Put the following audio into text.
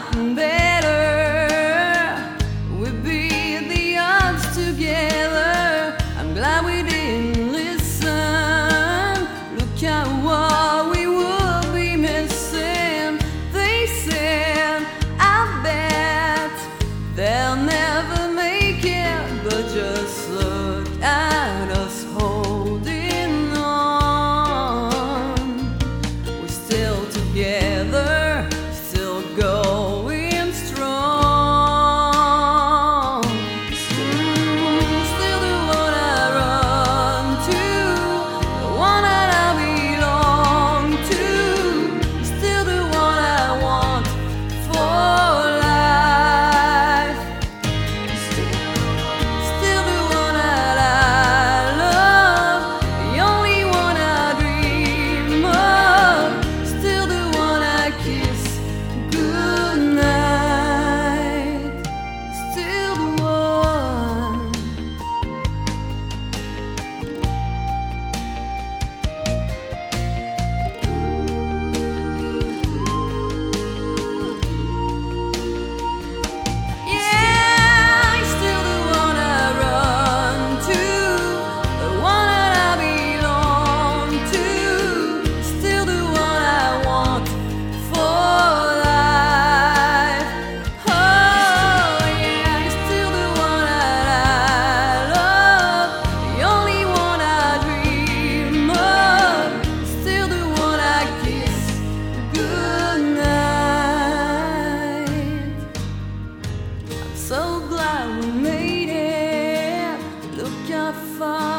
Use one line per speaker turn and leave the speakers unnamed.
gotten better. We beat the odds together. I'm glad we didn't listen. Look at what we would be missing. They said, I bet they'll never make it, but just look at us holding on. We're still together, still going strong. Still the one I run to, the one that I belong to. Still the one I want for life. Still the one that I love, the only one I dream of. Still the one I kiss goodnight. Still the one. Yeah, still the one I run to, the one that I belong to. Still the one I want for life. Oh yeah, still the one that I love, the only one I dream of. Still the one I kiss goodnight. I'm so glad we made it. Look how far